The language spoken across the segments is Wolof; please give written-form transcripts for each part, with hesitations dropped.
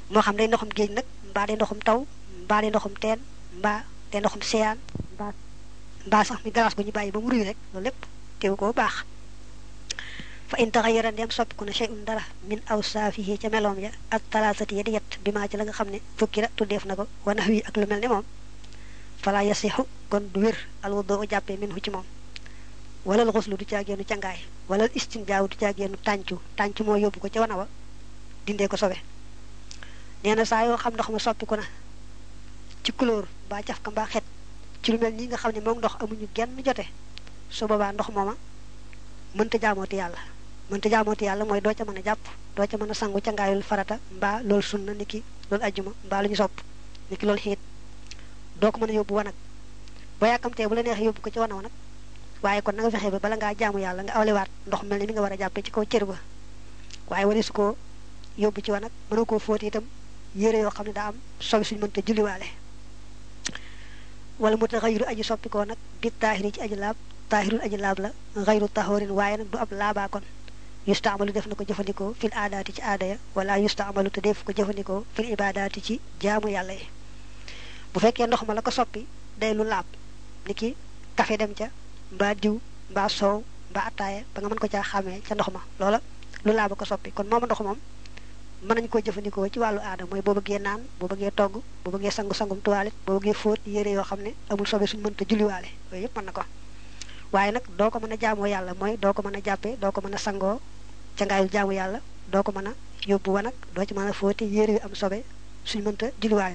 moo xam day ndoxum géej nag mbaa day ndoxum taw mbaa day ndoxum teen mbaa day ndoxum seyaan mbaa sax mi glace gu ñu bàyyi ba mu ruy rek loolu lépp teew koo baax fa in taxayyara ndem soppiku na shay'un dara min awsaafihi ca meloom ya ak talaasati ya di yett bi maa ci la nga xam ne fukkira tuddeef na ko wa nahwi ak lu mel ne moom fala yasixu kon du wér alwudu jàppee minhu ci moom wala al xuslu du caageenu cangaay wala al istinjaaw du caageenu tàncu moo yóbbu ko ca wana wa dindee ko sobe nee na saa yoo xam ndox ma soppiku na ci couleur mbaa caf ka mbaa xet ci lu mel nii nga xam ne moom ndox amuñu genn jote su boobaa ndox mooma mënta jaamooti yàlla mooy doo ca mën a jàpp doo ca mën a sangu cangaayul farata mbaa loolu sunna ni ki loolu ajjuma mbaa lu ñu sopp ni ki loolu xiit doo ko mën a yóbbu wanag boo yàkkamtee bu la neexee yóbbu ko ci wanaw nag waaye kon na nga fexe ba bala ngaa jaamu yàlla nga awlewaat ndox mel ni mi nga war a jàppee ci kaw cër ba waaye wari su ko yóbbu ci wanag mënoo koo fóoti itam yére yoo xam ne daa am sobi suñu mënta julliwaale wala mu ta xayru aji soppikoo nag bi taahiri ci aji laab taahirul aji laab la xayru tahorin waaye nag du ab laabaa kon yustaamalu def na ko jëfandikoo fil aadaati ci aada ya wala yustaamalu te def ko jëfandikoo fil ibadaati ci jaamu yàlla yi bu fekkee ndox ma la ko soppi day lu laab ni ki café dem ca mbaa diw mbaa soow mbaa attaaya ba nga mën ko caa xàmmee ca ndox ma loola lu laaba ko soppi kon mooma ndox moom mën nañu ko jëfandikoo ci wàllu aada mooy boo bëggee naan boo bëggee togg boo bëggee sangum toilette boo bëggee fóot yére yoo xam ne amul sobe suñu mënta julliwaale yooyu yëpp mën na ko waaye nag doo ko mën a jaamoo yàlla mooy doo ko mën a jàppee doo ko mën a sangoo ca ngaayul jaamu yàlla doo ko mën a yóbbu wanag doo ci mën a fóoti yére yu am sobe suñu mënta julliwaale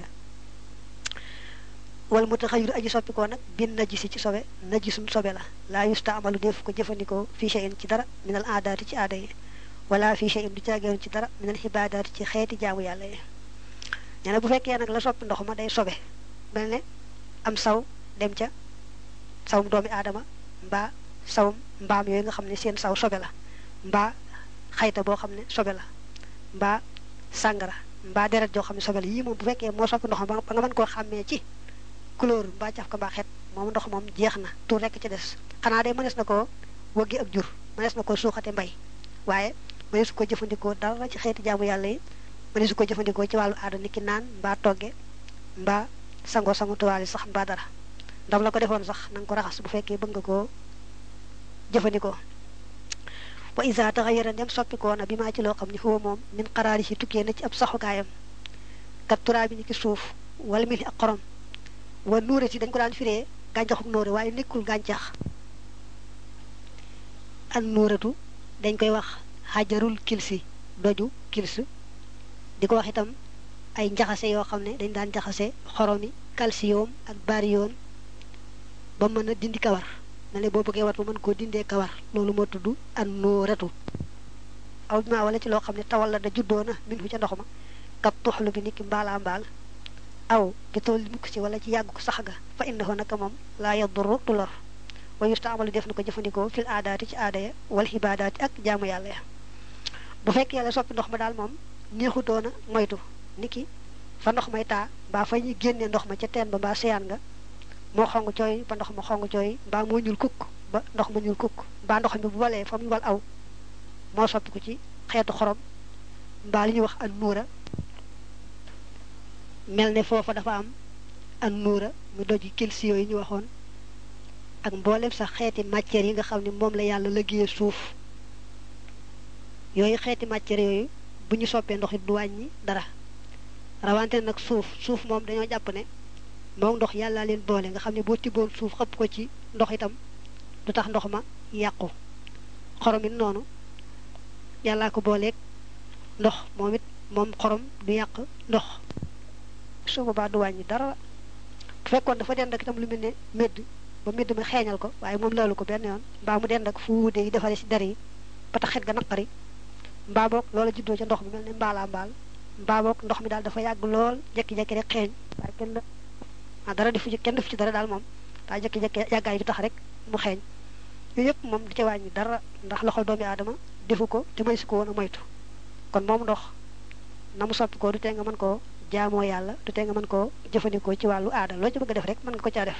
wala mu taxayur aji soppikoo nag bin najisi ci sobe najisun sobe la laa yustaamalu def ko jëfandikoo fii shay'in ci dara minal aadaati ci aada yi wala fii shay'in du caageenu ci dara minal xibaadaati ci xeeti jaamu yàlla yi nee na bu fekkee nag la soppi ndox ma day sobe mel ne am saw dem ca sawum doomi aadama mbaa sawum mbaam yooyu nga xam ne seen saw sobe la mbaa xayta boo xam ne sobe la mbaa sàngara mbaa deret joo xam ne sobe la yii moom bu fekkee moo soppi ndox ma ba nga mën koo xàmmee ci couleur mbaa caf ka mbaa xet moom ndox moom jeex na tuur rekk ci des xanaa de mënees na ko wëggi ak jur mënees na ko suuxate mbay waaye mënees ko jëfandikoo dara ci xeeti jaamu yàlla yi mënees ko jëfandikoo ci wàllu aada ni ki naan mbaa togge mbaa sangu tuwaali sax mbaa dara ndam la ko defoon sax na nga ko raxas bu fekkee bëgg nga koo jëfandikoo wa isa taxayara ndem soppikoo na bi maa ci loo xam ni foofu moom min xaraari si tukkee na ci ab saxukaayam kat turaa bi ni ki suuf wala mil ak xorom wa nuure si dañ ko daan firee gàncaxuk nuure waaye nekkul gàncax an nuuratu dañ koy wax xajarul kilsi doju kils di ko wax itam ay njaxase yoo xam ne dañ daan jaxase xoromi calcium ak bariyoon ba mën a dindi kawar na ne boo bëggee wat ba mën koo dindee kawar loolu moo tudd an nuuratu aw bi maa wala ci loo xam ne tawal la da juddoo na min fu ca ndox ma kat tuxlu bi niki mbaalaa mbaal aw bi tool li mukk ci wala ci yàggu ko sax ga fa innahu naka moom laa yadurru du lor wa yustaamalu def na ko jëfandikoo fil aadaati ci aada ya wal xibaadaati ak jaamu yàlla ya bu fekkee la soppi ndox ma daal moom neexutoona moytu niki fa ndox may taa mbaa fa ñuy génnee ndox ma ca teen ba mbaa seyaan nga moo xong cooy ba ndox ma xong cooy mbaa moo ñuul kukk ba ndox ma ñuul kukk mbaa ndox mi bu walee fa mu wal aw moo soppiku ci xeetu xorom mbaa li ñuy wax an nuura mel ne foofa dafa am an nuura mu doji kilsi yooyu ñu waxoon ak mboolem sax xeeti matière yi nga xam ne moom la yàlla liggéeyee suuf yooyu xeeti matière yooyu bu ñu soppee ndox it du wàññi dara rawante nag suuf moom dañoo jàpp ne moom ndox yàlla leen boole nga xam ne boo tibboon suuf xëpp ko ci ndox itam du tax ndox ma yàqu xorom it noonu yàllaa ko booleeg ndox moom it moom xorom du yàq ndox su boobaa du wàññi dara bu fekkoon dafa dend ak itam lu mel ne médd ba médd ma xeeñal ko waaye moom laalu ko benn yoon mbaa mu dend ak fu wuude yi defare si der yi ba tax xet ga naqari mbaa boog loola juddoo ca ndox mi mel ne mbaalaa mbaal mbaa boog ndox mi daal dafa yàgg lool jekki-jekki rek xeeñ waaye kenn dara defu ci kenn defu ci dara daal moom daa jekki-jekki yàggaay bi tax rek mu xeeñ yooyu yëpp moom du ca wàññi dara ndax loxol doomi aadama defu ko te may si ko woon a moytu kon moom ndox na mu soppi ko du tee nga mën koo jaamoo yàlla du tee nga mën koo jëfandikoo ci wàllu aada loo ci bëgg a def rek mën nga ko caa def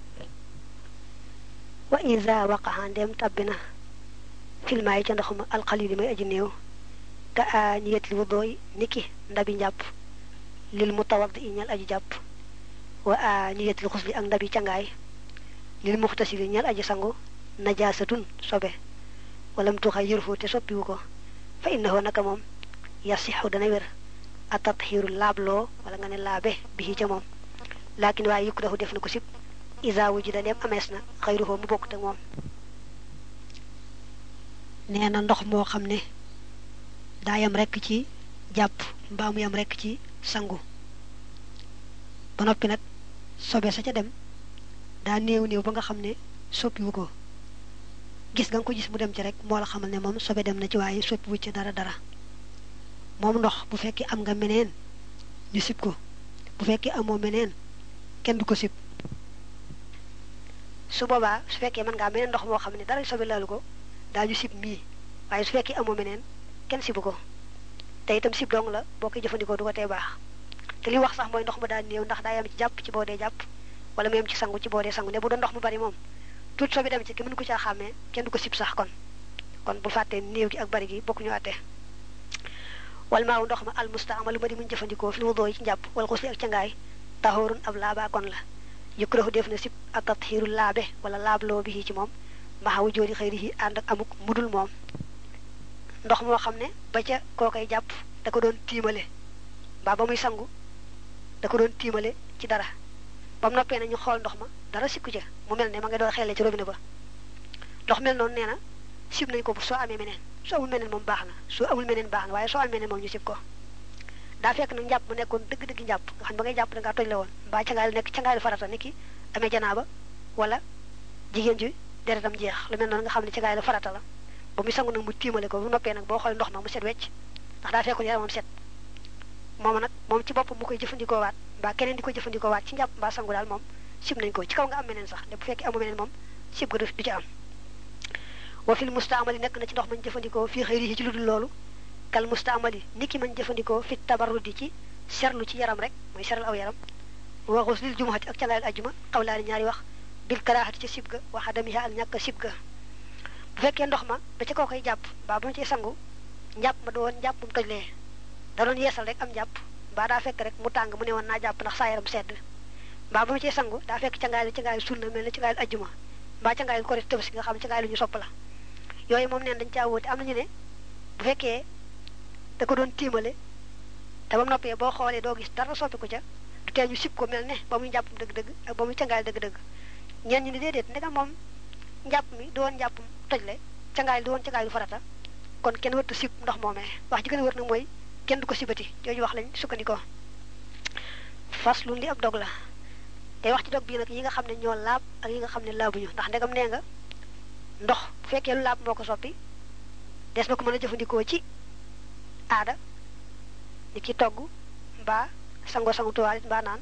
wa isa waqaxa ndem tabbi na filmaa yi ca ndox ma alxalil yi may aji néew ka a ñiyet li wu dooy niki ndabi njàpp lil mutawaddi ñal aji jàpp wa aniyatil xusli ak ndabi cangaay lil muxtasili ñal aji sangu najaasatun sobe walam tuxayyirhu te soppiwu ko fa innahu naka moom yasixu dana wér a tatxiiru laabloo wala nga ne laabe bi ca moom laakin waaye yukrahu def na ko sib isa wujida dem amees na xayruhu mu bokk te moom nee na ndox moo xam ne daa yam rekk ci jàpp mbaa mu yam rekk ci sangu ba noppi nag sobe sa ca dem daa néew ba nga xam ne soppiwu ko gis nga ko gis mu dem ci rek moo la xamal ne moom sobe dem na ci waaye soppiwu ci dara moom ndox bu fekkee am nga meneen ñu sib ko bu fekkee amoo meneen kenn du ko sib su boobaa su fekkee mën ngaa meneen ndox moo xam ne dara sobe laalu ko daañu sib mii waaye su fekkee amoo meneen kenn sibu ko te itam sib dong la boo koy jëfandikoo du ko tee baax te li wax sax mooy ndox ma daa néew ndax daa yam ci jàpp ci boo dee jàpp wala mu yam ci sangu ci boo dee sangu ne bu doon ndox mu bari moom tuut sobe dem ci ki mën ko caa xàmmee kenn du ko sib sax kon bu fàttee néew gi ak bari gi bokk ñu àtte wal maaw ndox ma almustaamalu ma di muñ jëfandikoo fi wudoo yi ci njàpp wala xusli ak cangaay taxoorun ab laabaa kon la yukrahu def na sib ak tatxiiru laabe wala laabloo bi ci moom maxawu joodi xëyri yi ànd ak amuk mudul moom ndox moo xam ne ba ca koo koy jàpp da ko doon tiimale ba muy sangu da ko doon tiimale ci dara ba mu noppee na ñu xool ndox ma dara sikku ca mu mel ne ma nga doon xeele ci robinet ba ndox mel noonu nee na sib nañ ko bu soo amee meneen soo amul meneen moom baax na soo amul meneen baax na waaye soo amee meneen moom ñu sib ko daa fekk nag njàpp mu nekkoon dëgg-dëgg njàpp nga xam ba ngay jàpp da ngaa toj la woon mbaa cangaay nekk cangaay farata ni ki amee janaaba wala jigéen ji deretam jeex lu mel noonu nga xam ne cangaay la farata la ba muy sangu nag mu tiimale ko bu noppee nag boo xoolee ndox ma mu set wecc ndax daa fekkoon yaramam set moom ci boppam mu koy jëfandikoo waat mbaa keneen di ko jëfandikoo waat ci njàpp mbaa sangu daal moom sib nañ ko ci kaw nga am meneen sax ne bu fekkee amu meneen moom sib ga du ci am wa fil mustaamali nekk na ci ndox mañ jëfandikoo fii xëyri yi ci lu dul loolu kal mustaamali niki mañ jëfandikoo fi tabarrudi ci serlu ci yaram rek mooy seral aw yaram wa xuslil jumuhati ak cangaayal ajjuma xawlaani ñaari wax bil karaahati ca sib ga wa adamiha ak ñàkk sib ga bu fekkee ndox ma ba ca koo koy jàpp mbaa ba mu cee sangu njàpp ma doon njàpp mu tojlee da doon yeesal rek am njàpp mbaa daa fekk rek mu tàng mu ne woon naa jàpp ndax saa yaram sedd mbaa ba mu cee sangu daa fekk cangaayal sunna mel ne cangaayal ajjuma mbaa cangaayal korite tabaski nga xam ne cangaayal lu ñu sopp la yooyu moom neen dañ caa wóote am nañu ne bu fekkee da ko doon tiimale te ba mu noppee boo xoolee doo gis dara soppi ko ca du tee ñu sib ko mel ne ba muy njàppum dëgg-dëgg ak ba muy cangaayal dëgg-dëgg ñeen ñi ni déedéet ndegam moom njàpp mi du woon njàppum tojle cangaayal du woon cangaayal farata kon kenn wërtu sib ndox moomee wax ji gën a wër nag mooy kenn du ko sibati jooju wax lañ sukkandikoo faslun li ab dog la te wax ci dog bii nag yi nga xam ne ñoo laab ak yi nga xam ne laabuñu ndax ndegam nee nga ndox bu fekkee lu laab moo ko soppi des na ko mën a jëfandikoo ci aada ni ki togg mbaa sangu tuwalit mbaa naan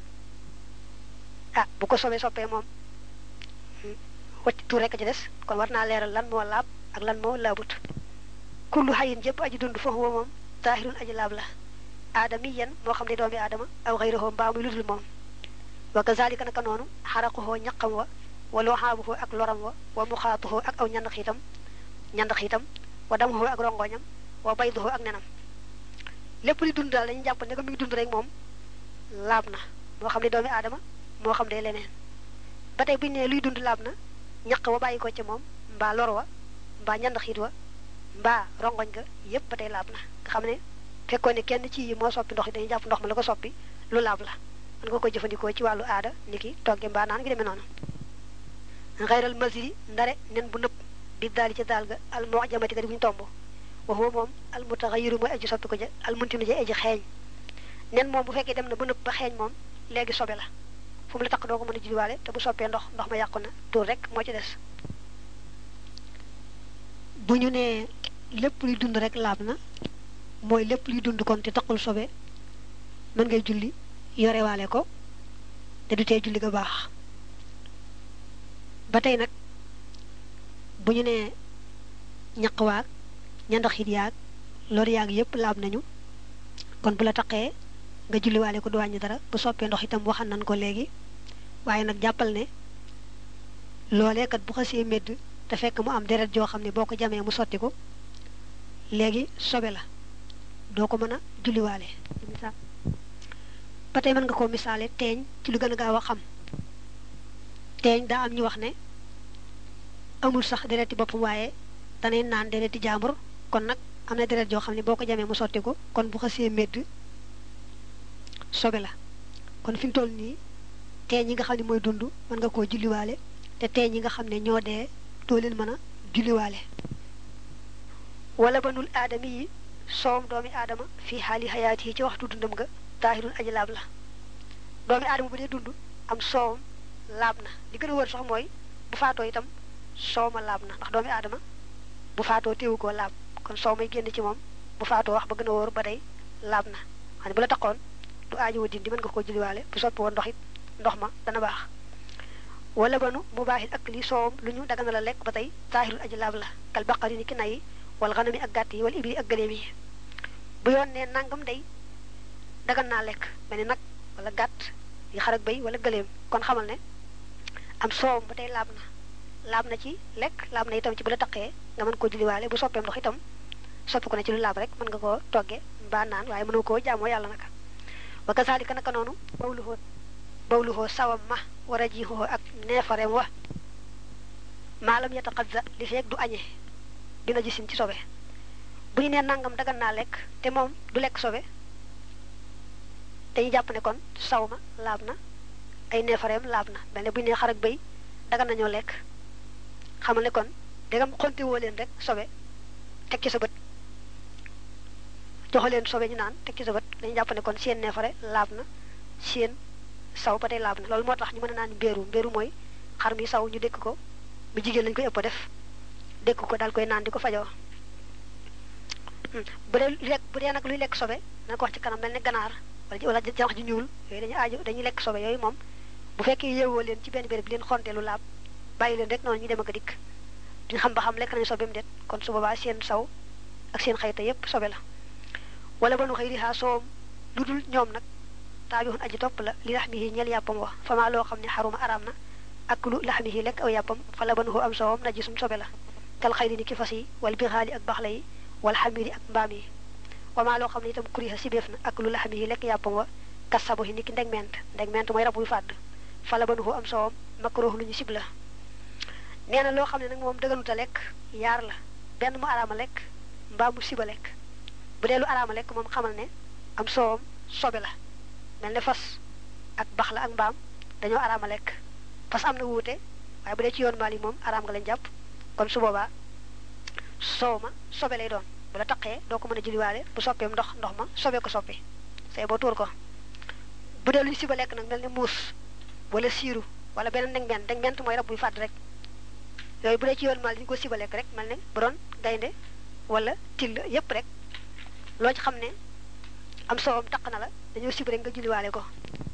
bu ko soppee moom wacc tuur rekk ci des kon war naa leeral lan moo laab ak lan moo laabut kullu xayin jëpp aji dund foofu moom taahirun aji laab la aadamiyan moo xam ne doomi aadama aw xayruhu mbaa muy ludul moom wa kazalika naka noonu xaraquhoo ñaqam wa loxaabuhoo ak loram wa muxaatuhoo ak aw ñand xiitam wa damuhoo ak rongoñam wa bayduhoo ak nenam lépp li dund daal dañuy jàpp ne ko mi ngi dund rek moom laab na moo xam ne doomi aadama moo xam ne leneen ba tey bu ñu nee luy dund laab na ñaq wa bàyyi ko ca moom mbaa lor wa mbaa ñand xiit wa mbaa rongoñ ga yépp ba tey laab na nga xam ne fekkoon ne kenn ci yi moo soppi ndox yi dañuy jàpp ndox ma la ko soppi lu laab la mën nga koy jëfandikoo ci wàllu aada niki togge mbaa naan ngi demee noonu xayral masiri ndare nen bu nëpp bi daali ca daal ga al mu'jamati ga di buñu tomb waxuma moom al mutaxayiru mooy aji soppi ko ja al muntinu ja aji xeeñ nen moom bu fekkee dem na ba nëpp ba xeeñ moom léegi sobe la fu mu la takk doo ko mën a julliwaale te bu soppee ndox ma yàqu na tuur rek moo ci des bu ñu nee lépp luy dund rek laab na mooy lépp luy dund kon te taqul sobe mën ngay julli yorewaale ko te du tee julli ga baax ba tey nag bu ñu nee ñaq waag ñandaxit yaag lor yaag yépp laab nañu kon bu la taqee nga julliwaale ko du wàññi dara bu soppee ndox itam waxan nañ ko léegi waaye nag jàppal ne loolee kat bu xasee medd te fekk mu am deret joo xam ne boo ko jamee mu sotti ko léegi sobe la doo ko mën a julliwaale ba tey mën nga koo misaale teeñ ci lu gën a gaaw a xam teeñ daa am ñu wax ne amul sax dereti boppam waaye danay naan dereti jaambur kon nag am na deret joo xam ne boo ko jamee mu sotti ko kon bu xasee medd sobe la kon fi mu toll nii teeñ yi nga xam ne mooy dund mën nga koo julliwaale te teeñ yi nga xam ne ñoo dee doo leen mën a julliwaale wala banul aadami yi soom doomi aadama fii xaali xayaati yi ci waxtu dundam nga taahirun aji laab la doomi aadama bu dee dund am soowam laab na li gën a wër sax mooy bu faatoo itam soowma laab na ndax doomi aadama bu faatoo téewu koo laab kon soow may génn ci moom bu faatoo wax ba gën a wóor ba day laab na xam ne bu la taxoon du aajowo dindi mën nga ko julliwaale bu soppi woon ndox it ndox ma dana baax wala banu mu baaxit ak li soowam lu ñu dagana la lekk ba tey taahirul aji laab la kal baqari ni ki nay wal xanami ak gàtt yi wala ibli ak gëléem yi bu yoon ne nangam day dagan naa lekk mel ni nag wala gàtt yi xar ak béy wala gëléem kon xamal ne am soowam ba tey laab na ci lekk laab na itam ci bu la taqee nga mën koo julliwaale bu soppeem ndox itam soppi ko ne ci lu laab rek mën nga koo togge mbaa naan waaye mënoo koo jaamoo yàlla naka wa kasaalika naka noonu bawluhoo sawam ma war a jiixoo ak neefareem wa maalam yataxadza li feeg du añee dina gisin ci sobe bu ñu nee nangam dagan naa lekk te moom du lekk sobe dañuy jàpp ne kon saw ma laab na ay neefareem laab na mel ne bu ñu nee xar ak béy dagan nañoo lekk xamal ne kon dégam xonte woo leen rek sobe teg ci sa bët joxo leen sobe ñu naan teg ci sa bët dañuy jàpp ne kon seen neefare laab na seen saw ba tey laab na loolu moo tax ñu mën a naan mbéeru mooy xar mi saw ñu dékk ko bu jigéen lañ koy ëpp def dékk ko daal koy naan di ko fajoo bu dee nag luy lekk sobe dana ko wax ci kanam mel ne ganaar wala janax ji ñuul yooyu dañuy lekk sobe yooyu moom bu fekkee yeewoo leen ci benn béréb bi leen xonteelu laab bàyyi leen rek noonu ñu dem ak a dikk duñ xam ba xam lekk nañu sobeem det kon su boobaa seen saw ak seen xayta yépp sobe la wala ba nu xëy rihaa soowam lu dul ñoom nag taabixun aji topp la li laxmihi ñeel yàppam wax fama loo xam ne xaruma araam na ak lu laxmihi lekk aw yàppam fala ba nu am soowam najisum sobe la kal xayli ni ki fas yi wala bixaali ak baxla yi wala xamiri ak mbaam yi wama loo xam ne itam kuriha sibeef na ak lu laxmihi lekk yàppam wa kasabu yi ni ki ndegment mooy rab wuy fàdd fala ba nu am soowam makruh lu ñu sib la nee na loo xam ne nag moom dëgganuta lekk yaar la benn mu araama lekk mbaa mu siba lekk bu dee lu araama lekk moom xamal ne am soowam sobe la mel ne fas ak bax la ak mbaam dañoo araama lekk fas am na wuute waaye bu dee ci yoon maal yi moom araam nga leen jàpp kon su boobaa soow ma sobe lay doon bu la taqee doo ko mën a julliwaale bu soppeem ndox ma sobe ko soppi say boo tuur ko bu dee lu ñu siba lekk nag mel ne muus wala siiru wala beneen ndegment mooy rab buy fàdd rek yooyu bu dee ci yoon maal dañu ko siba lekk rek mel ne bu doon gaynde wala till yépp rek loo ci xam ne am soowam taq na la dañoo sib rek nga julliwaale ko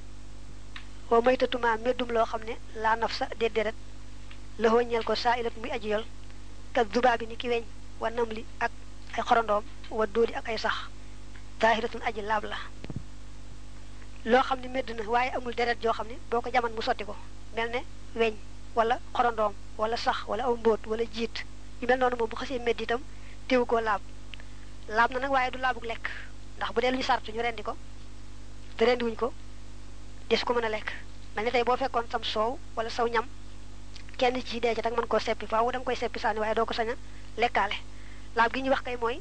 woo maytatuma meddum loo xam ne laa naf sa déedéet la ñeel ko saa ilat muy aji yol kat zubaa bi ni ki weñ wa nam li ak ay xorondoom wa dóodi ak ay sax taahiratun aji laab la loo xam ne medd na waaye amul deret joo xam ne boo ko jaman mu sotti ko mel ne weñ wala xorondoom wala sax wala aw mbóot wala jiit yu mel noonu moom bu xasee medd itam téewu koo laab na nag waaye du laabug lekk ndax bu dee lu ñu sartu ñu rendi ko te rendiwuñ ko des ko mën a lekk mel ni tey boo fekkoon sam soow wala saw ñam kenn ci dee ca tak mën koo seppi faaw da nga koy seppi sànni waaye doo ko sañ a lekkaale laab gi ñu wax kay mooy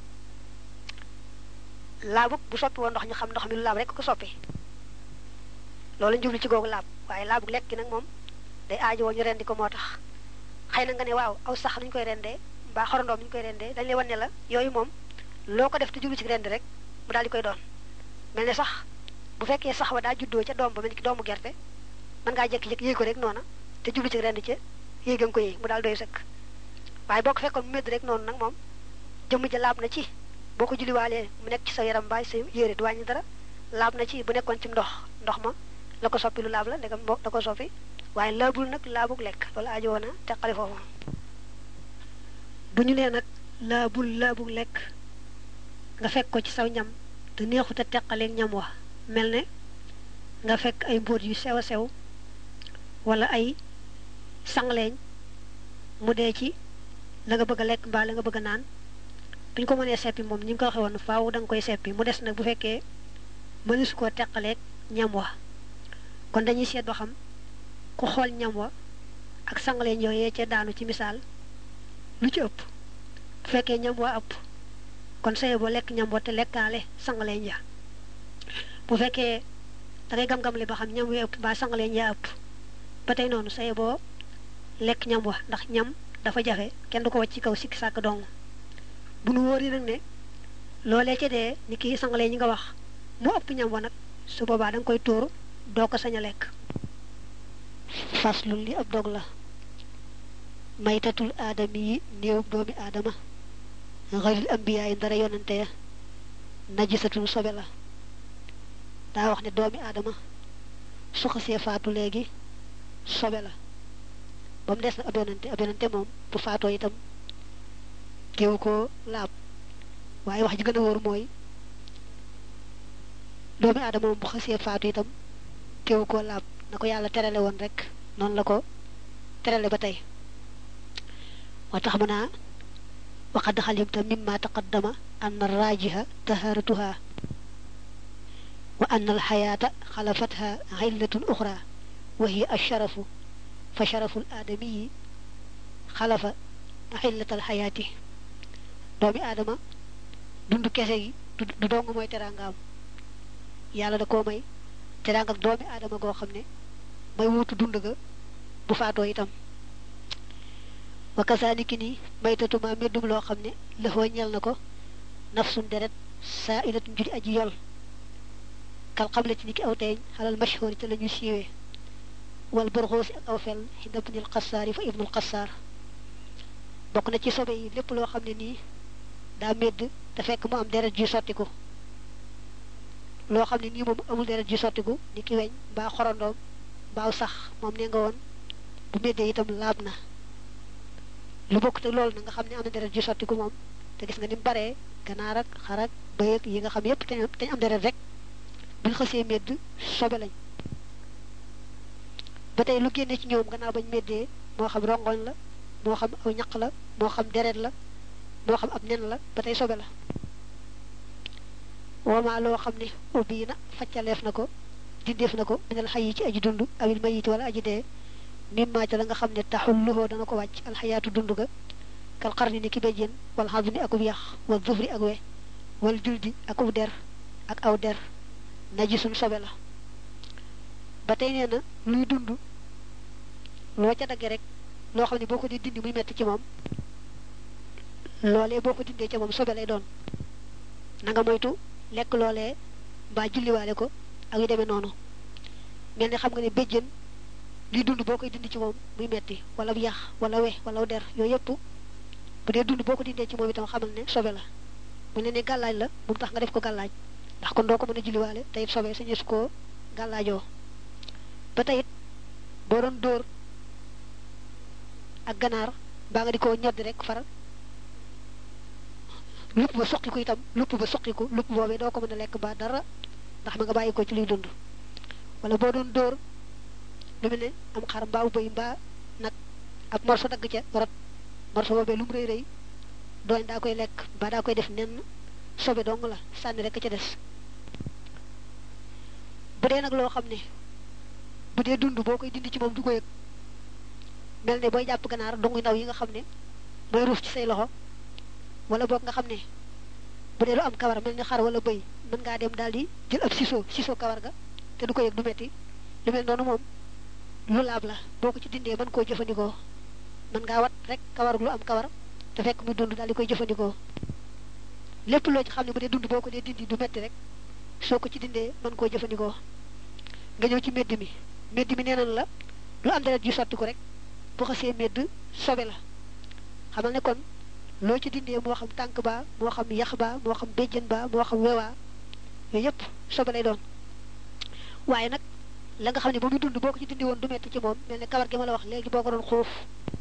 laabug bu soppi woon ndox ñu xam ndox mi lu laab rek ko soppi loolu lañ jublu ci googu laab waaye laabug lekk gi nag moom day aajowoo ñu rendi ko moo tax xëy na nga ne waaw aw sax nuñ koy rendee mbaa xorondoom nuñ koy rendee dañ lay wan ne la yooyu moom loo ko def te jublu ci rendi rek mu daal di koy doon mel ne sax bu fekkee sax wa daa juddoo ca doom ba mel ni ki doomu gerte mën ngaa jékki-jékki yéeg ko rek noona te jublu ci rend ca yéeg nga ko yéeg mu daal doy sëkk waaye boo ko fekkoon mu medd rek noonu nag moom jëmm ja laab na ci boo ko julliwaalee mu nekk ci sa yaram mbaay sa yére du wàññi dara laab na ci bu nekkoon ci ndox ma la ko soppi lu laab la ndegam moo da ko soppi waaye laabul nag laabug lekk loolu aajo woon a teqali foofu bu ñu nee nag laabug lekk nga fekk ko ci saw ñam te neexut a teqaleeg ñam wa mel ne nga fekk ay mbóot yu sew a sew wala ay sangleeñ mu dee ci la nga bëgg a lekk mbaa la nga bëgg a naan bu ñu ko mënee seppi moom ñi ngi ko waxee woon faaw da nga koy seppi mu des nag bu fekkee mënees koo teqaleeg ñam wa kon dañuy seet ba xam ku xool ñam wa ak sangaleen yooyee ca daanu ci misaal lu ci ëpp bu fekkee ñam wa ëpp kon saye boo lekk ñam wa te lekkaale sangaleen ja bu fekkee da ngay gam-gam li ba xam ñam wi ëpp mbaa sangaleen ja ëpp ba tey noonu saye boo lekk ñam wa ndax ñam dafa jafe kenn du ko wacc ci kaw sikki sàkk dong bu nu wóor yi nag ne loolee ca dee ni kii sangalee ñi nga wax mu ëpp ñam wa nag su boobaa da nga koy tuur doo ko sañ a lekk faslu li ab dog la maytatul aadami yi néewum doomi aadama xayril ambiyaa yi ndara yonante ya najisatun sobe la daa wax ne doomi aadama su xasee faatu léegi sobe la ba mu des na ab yonante moom bu faatoo itam teewu ko laab waaye wax ji gën a wóor mooy doomi aadama moom bu xasee faatu itam teewu ko laab na ko yàlla terale woon rek noonu la ko terale ba tey moo tax mu naa waqad xalimta mimma taqaddama anna rajiha taharatuha wa anna alxayaata xalafatha xillatun uxra wa hiya asharafu fa sharafu aadamiyi xalafa xillat alxayaati doomi aadama dund kese gi du dong mooy teraangaam yàlla da koo may teraanga ak doomi aadama goo xam ne may wuutu dund ga bu faatoo itam wa kasaaniki ni maytatuma meddum loo xam ne lëfoo ñel na ko nafsun deret saa ilatun judi aji yol kal xamle ci ni ki aw teeñ xalal mashhur ca la ñu siiwee wal burxoosi ak aw fel xinda ibnul xasaar yi fa ibnul xasaar bokk na ci sobe yi lépp loo xam ne nii daa medd te fekk mu am deret ji sottiku loo xam ne nii moom amul deret ji sottiku ni ki weñ mbaa xorondoom mbaaw sax moom ne nga woon bu meddee itam laab na lu bokk te loolu na nga xam ne am na deret ji sottiku moom te gis nga ni mu baree ganaar ak xar ak bëy ak yi nga xam yépp te ñu am deret rek buñ xësee medd sobe lañ ba tey lu génne ci ñoom gannaaw bañ meddee moo xam rongoñ la moo xam aw ñaq la moo xam deret la moo xam ab nen la ba tey sobe la wama loo xam ne ubbi na faccaleef na ko dindeef na ko minal xay yi ci aji dund awil mayiti wala aji dee mimma ca la nga xam ne taxul luhoo dana ko wàcc alxayaatu dund ga kal xarni ni ki béjjén wal xadmi akub yax wal zufri ak we wal juldi akub der ak aw der najisun sobe la ba tey nee na luy dund loo ca dagge rek loo xam ne boo ko di dindi muy metti ci moom loolee boo ko dindee ca moom sobe lay doon na nga moytu lekk loolee mbaa julliwaale ko ak yu demee noonu mel ni xam nga ne béjjén liy dund boo koy dindi ci moom muy metti wala yax wala we wala der yooyu yëpp bu dee dund boo ko dindee ci moom itam xamal ne sobe la mu ne ne gàllaaj la bu mu tax nga def ko gàllaaj ndax kon doo ko mën a julliwaale te it sobe sañu su koo gàllaajoo ba tey it boo doon dóor ak ganaar mbaa nga di ko ñoddi rek far lupp ba soqiku itam lupp boobee doo ko mën a lekk ba dara ndax ma nga bàyyi ko ci luy dund wala boo doon dóor lu mel ne am xar mbaaw bëy mbaa nag ab morso dagg ca rot morso boobee lu mu rëy rëy dooñ daa koy lekk mbaa daa koy def nenn sobe dong la sànni rek ca des bu dee nag loo xam ne bu dee dund boo koy dindi ci moom du ko yëg mel ne booy jàpp ganaar dongu ndaw yi nga xam ne mooy ruuf ci say loxo wala boog nga xam ne bu dee lu am kawar mel ni xar wala bëy mën ngaa dem daal di jël ab siso kawar ga te du ko yëg du metti lu mel noonu moom lu laab la boo ko ci dindee mën koo jëfandikoo mën ngaa wat rek kawar lu am kawar te fekk muy dund daal di koy jëfandikoo lépp loo ci xam ne bu dee dund boo ko dee dindi du metti rek soo ko ci dindee mën koo jëfandikoo nga ñëw ci medd mi nee nañ la lu am deret ju sotti ko rek bu xasee medd sobe la xamal ne kon loo ci dindee moo xam tànk ba moo xam yax ba moo xam béjjën ba moo xam wewaa yooyu yëpp sobe lay doon waaye nag la nga xam ne ba muy dund boo ko ci dindi woon du metti ci moom mel ne kawar gi ma la wax léegi boo ko doon xuuf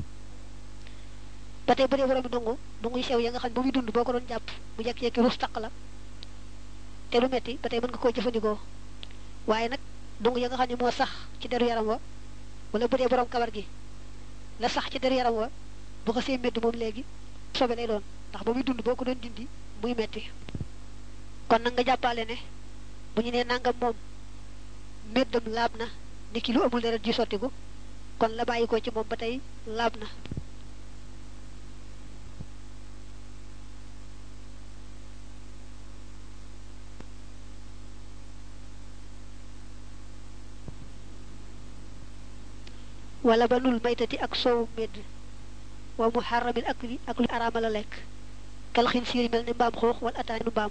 ba tey bu dee borom bi dungu sew ya nga xam ne ba muy dund boo ko doon jàpp mu jekki-jekki ruus taq la te du metti ba tey mën nga koo jëfandikoo waaye nag dungu ya nga xam ne moo sax ci deru yaram wa wala bu dee borom kawar gi la sax ci deru yaram wa bu ko see medd moom léegi sobe lay doon ndax ba muy dund boo ko doon dindi muy metti kon nag nga jàppale ne bu ñu nee nangam moom meddam laab na niki lu amul deret ji sottiku kon la bàyyi ko ci moom ba tey laab na wala banul maytati ak soowu medd wa muharramil akli ak lu araama la lekk kal xinsiir mel ne mbaam xoox wala ataanu mbaam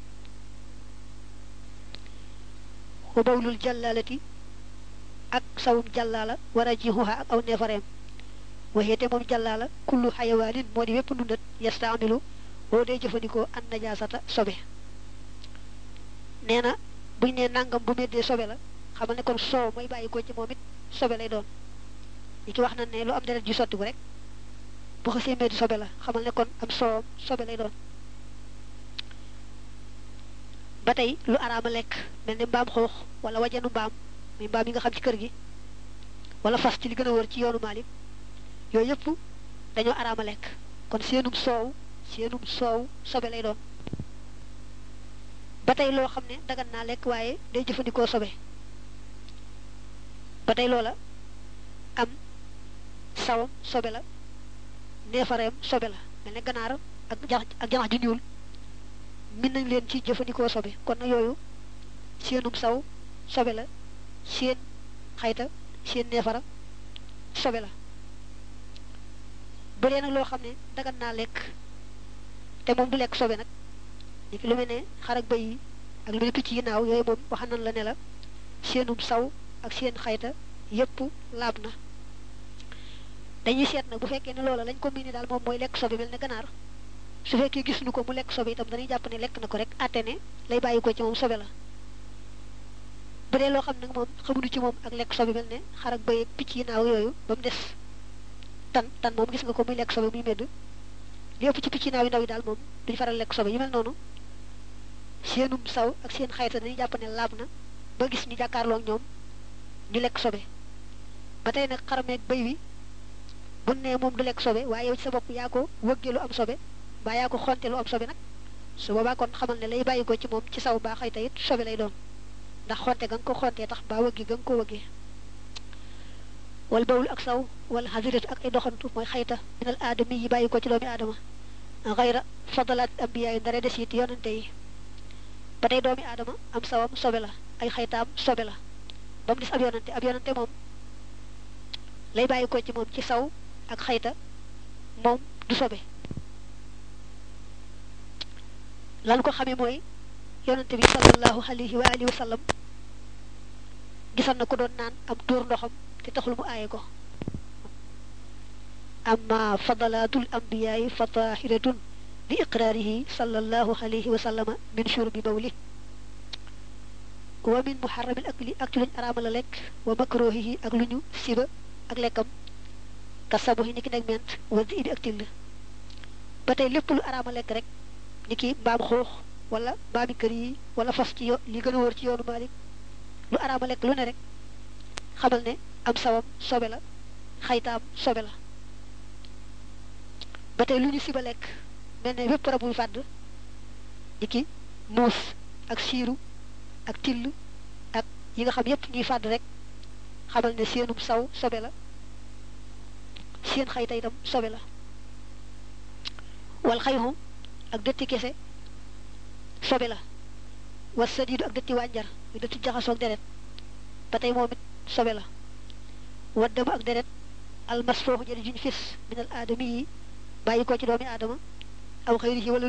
wa bawlul jàllalati ak sawum jàllala wara jihuha ak aw neefareem waxeete moom jàllala kullu xayawaanin moo di wépp ndundat yastaamilu woo dee jëfandikoo an najaasata sobe nee na buñ ne nangam bu meddee sobe la xamal ne kon soow mooy bàyyi ko ci moom it sobe lay doon li ki wax na ne lu am deret ju sotti ko rek bu xasee meddi sobe la xamal ne kon am soowam sobe lay doon ba tey lu araama lekk mel ne mbaam xoox wala wajanu mbaam muy mbaam yi nga xam ci kër gi wala fas ci li gën a wër ci yoonu Maalik yooyu yëpp dañoo araama lekk kon seenum soow sobe lay doon ba tey loo xam ne dagan naa lekk waaye day jëfandikoo sobe ba tey loola am sawam sobe la neefareem sobe la mel ne ganaar ak janax ju ñuul min nañ leen ci jëfandikoo sobe kon na yooyu seenum saw sobe la seen xayta seen neefara sobe la bu dee nag loo xam ne dagan naa lekk te moom du lekk sobe nag ni ki lu mel ne xar ak bëy yi ak lu mel ne picc yi naaw yooyu moom wax nañ la ne la seenum saw ak seen xayta yépp laab na dañuy seet nag bu fekkee ne loola lañ ko miine daal moom mooy lekk sobe mel ne ganaar su fekkee gis nu ko mu lekk sobe itam dañuy jàpp ne lekk na ko rek àtte ne lay bàyyi ko ci moom sobe la bu dee loo xam nag moom xamuñu ci moom ak lekk sobe mel ne xar ak bëy ak picc yi naaw yooyu ba mu des tan moom gis nga ko muy lekk sobe muy medd li ëpp ci picc yi naaw yi ndaw yi daal moom duñu faral lekk sobe yu mel noonu seenum saw ak seen xayta dañuy jàpp ne laab na ba gis ñu jàkkaarloo ak ñoom ñu lekk sobe ba tey nag xarameeg bëy wi bu ne moom du lekk sobe waaye yow ci sa bopp yaa ko wëggee lu am sobe mbaa yaa ko xonte lu am sobe nag su boobaa kon xamal ne lay bàyyi ko ci moom ci saw baa xayta it sobe lay doon ndax xonte ga nga ko xontee tax baa wëggi ga nga ko wëggee wal bawul ak saw wala xasiratu ak ay doxantu mooy xayta minal aadami yi bàyyi ko ci doomi aadama xayra fadalaat ambiya yi ndare des it yonante yi ba tey doomi aadama am sawam sobe la ay xaytaam sobe la ba mu des ab yonante moom lay bàyyi ko ci moom ci saw ak xayta moom du sobe lan ko xamee mooy yonante bi sallallahu alayhi wa alihi wa sallam gisoon na ko doon naan am tuur ndoxam te taxul mu aaye ko amma fadalatul anbiya'i fa tahiratun bi iqrarihi sallallahu alayhi wa sallama min shurbi bawli wa min muharramil akli ak ci luñ araama la lekk wa makruhihi ak luñu siba ak lekkam ka sabuhi ni ki neg ment wa di ibi ak till ba tey lépp lu araama lekk rek ni ki mbaam xoox wala mbaami kër yi wala fas ci li gën a wër ci yoonu Maalik lu araama lekk lu ne rek xamal ne am sawam sobe la xaytaam sobe la ba tey lu ñu siba lekk mel ne bépp rab buy fàdd ni ki muus ak siiru ak till ak yi nga xam yépp ñuy fàdd rek xamal ne seenum saw sobe la seen xayta itam sobe la wal xayhu ak dëtti kese sobe la was sadiidu ak dëtti wànjar yu dëtti jaxasoog deret ba tey moom it sobe la waddama ak deret almasfooxu jëri juñ fis minal aadami yi bàyyi ko ci doomi aadama aw xayrihi wala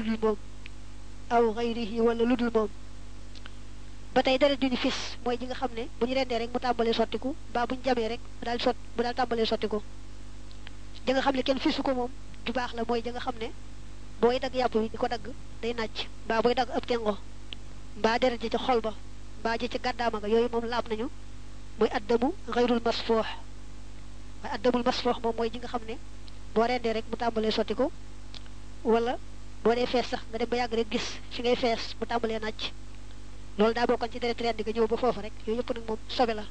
ludul moom ba tey deret juñu fis mooy ji nga xam ne bu ñu rendee rek mu tàmbalee sottiku ba bu ñu jamee rek mu daal tàmbalee sottiku ja nga xam ne kenn fisu ko moom ju baax la mooy ja nga xam ne booy dagg yàpp wi di ko dagg day nàcc mbaa booy dagg ab tengo mbaa deret ji ca xol ba mbaa ji ca gàddaama nga yooyu moom laab nañu muy addamu xayrul masfoox waaye addamul masfoox moom mooy ji nga xam ne boo rendee rek mu tàmbalee sottiku wala boo dee fees sax nga dem ba yàgg rek gis fi ngay fees mu tàmbalee nàcc loolu daa bokkoon ci deret rendi nga ñëw ba foofa rek yooyu yëpp nag moom sobe la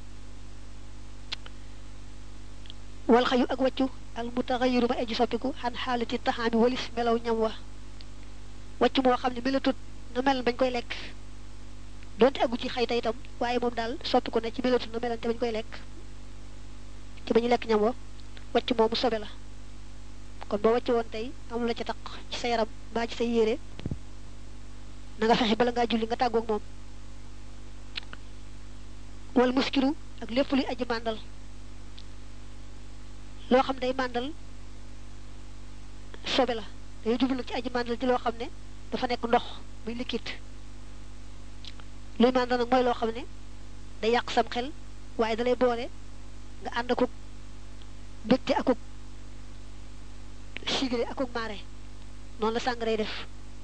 wal xayu ak wàccu al mutaxayiru ma eji soppiku xan xaalati taxaami walis melaw ñam wa wàccu moo xam ne melatut na mel bañ koy lekk donte aggu ci xayta itam waaye moom daal soppi ko ne ci melatu na melante bañ koy lekk ci bañu lekk ñam wa wacc moomu sobe la kon boo wacc woon tey amul la ca taq ci sa yaram mbaa ci sa yére na nga fexe bala ngaa julli nga tàggoog moom wal muskiru ak lépp luy aji màndal loo xam day màndal sobe la day jublu nag ci aji màndal ci loo xam ne dafa nekk ndox muy liquide luy màndal nag mooy loo xam ne day yàq sam xel waaye dalay boole nga ànd akuk mbégte akuk sigre akuk maare noonu la sàngaray def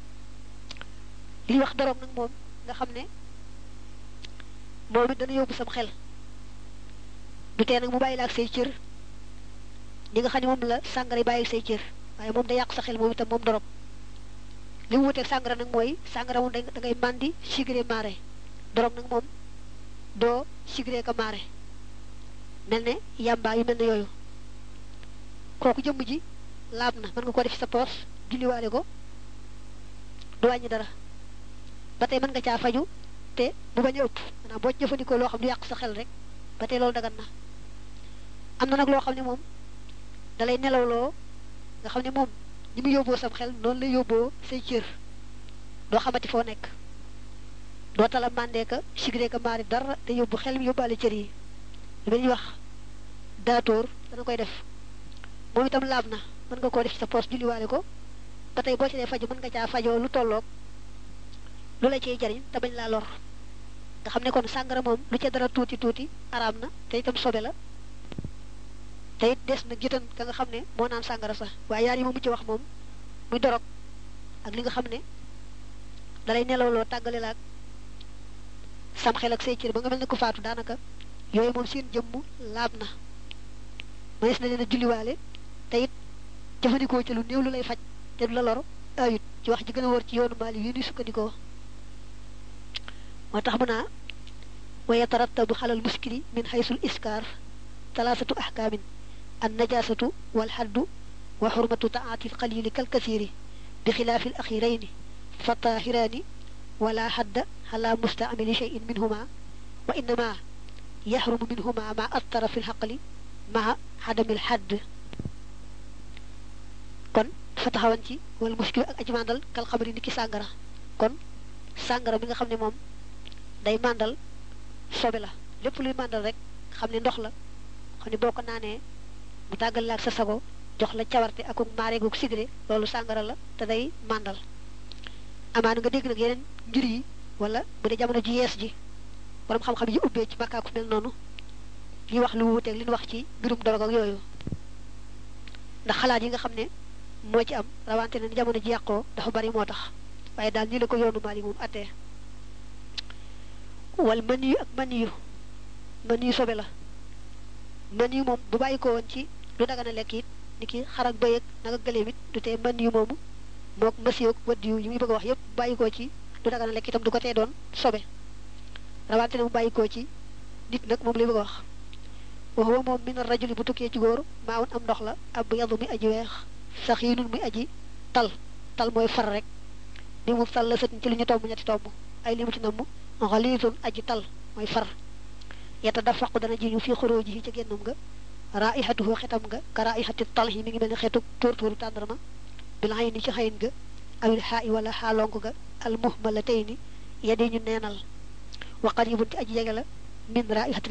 li wax doroog nag moom nga xam ne moom it dana yóbbu sam xel du tee nag mu bàyyi la ak say cër ñi nga xam ne moom la sàngara bàyyi say cër waaye moom da yàq sa xel moom itam moom dorog li mu wuteeg sàngara nag mooy sàngara moom da ngay màndi sigre maare dorog nag moom doo sigre ka maare mel ne yàmbaa yu mel ne yooyu kooku jëmm ji laab na mën nga ko def ci sa poos julliwaale ko du wàññi dara ba tey mën nga caa faju te bu bañ a ëpp maanaam boo jëfandikoo loo xam du yàq sa xel rek ba tey loolu dagan na am na nag loo xam ne moom dalay nelawloo nga xam ne moom ni mu yóbboo sam xel noonu lay yóbboo say cër doo xamati foo nekk doo tala màndeeka sigreeka maari dara te yóbbu xel mi yóbbaale cër yi li ñuy wax daatoor dana koy def moom itam laab na mën nga koo def ci sa poos julliwaale ko ba tey boo ci dee faju mën nga caa fajoo lu tolloog lu la ciy jariñ te bañ laa lor nga xam ne kon sàngara moom lu ca dara tuuti tuuti araam na te itam sobe la te it des na gétan ka nga xam ne moo naan sàngara sax waaye yaar yi ma mujj wax moom muy dorog ak li nga xam ne dalay nelawloo tàggale la ak sam xel ak say cër ba nga mel ne ko faatu daanaka yooyu moom seen jëmm laab na mënees na leen a julliwaale te it jëfandikoo ci lu néew lu lay faj te du la lor ayut ci wax ji gën a wóor ci yoonu maali yi ni sukkandikoo moo tax mu naa wa yatarattabu xalal muskili min xaysul iskaar talaasatu ahkaamin an najasatu wal xaddu wa xurmatu taati l qalili kal kasiri bi xilaafi l axirayni fa taahiraani wala xadda xala mustaamili cheyin minhuma wa innama yaxrumu minhuma ma attara fi lxaqli maa xadamil xadd kon dafa taxawan ci wal muskil ak aji màndal kal xamri ni ki sàngara kon sàngara bi nga xam ne moom day màndal sobe la lépp luy màndal rek xam ne ndox la xam ne boo ko naanee mu tàggal la ak sa sago jox la cawarte akuk maareeguk sigre loolu sàngara la te day màndal amaana nga dégg nag yeneen njur yi wala bu dee jamono ji yees ji borom xam-xam yi ubbee ci makkaaku mel noonu li wax lu wuuteeg li ñu wax ci mbirum dorog ak yooyu ndax xalaat yi nga xam ne moo ci am rawante ne jamono ji yàqoo dafa bari moo tax waaye daal nii la ko yoonu maali moom attee wal mën yu ak mën yu sobe la mën yu moom bu bàyyi ko woon ci lu dagana lekk it ni ki xar ak bëy ak nag ak gëléem it du tee mën yu moomu mook masiyoog wëdd yu yi muy bëgg a wax yépp bu bàyyi ko ci lu dagana lekk itam du ko tee doon sobe rawante ne mu bàyyi ko ci nit nag moom lay bëgg a wax waxuwa moom min rajuli bu tukkee ci góor maa woon am ndox la ab yadu muy aji weex saxiinun muy aji tal mooy far rek li mu tal la sëtin ci li ñu tomb ñetti tomb ay li mu ci namm xaliitun aji tal mooy far yeta da faqu dana ji ñu fii xuróoji yi ca génnam nga raihatuhu xetam nga ka raihati tal yi mi ngi mel ni xeetu tóortóoru tàndarma bil xayin ni ci xayin ga awil xaa i wala xaalonk ga al muhmala tey ni yadi ñu neenal wa qaribun ci aji jege la min raihati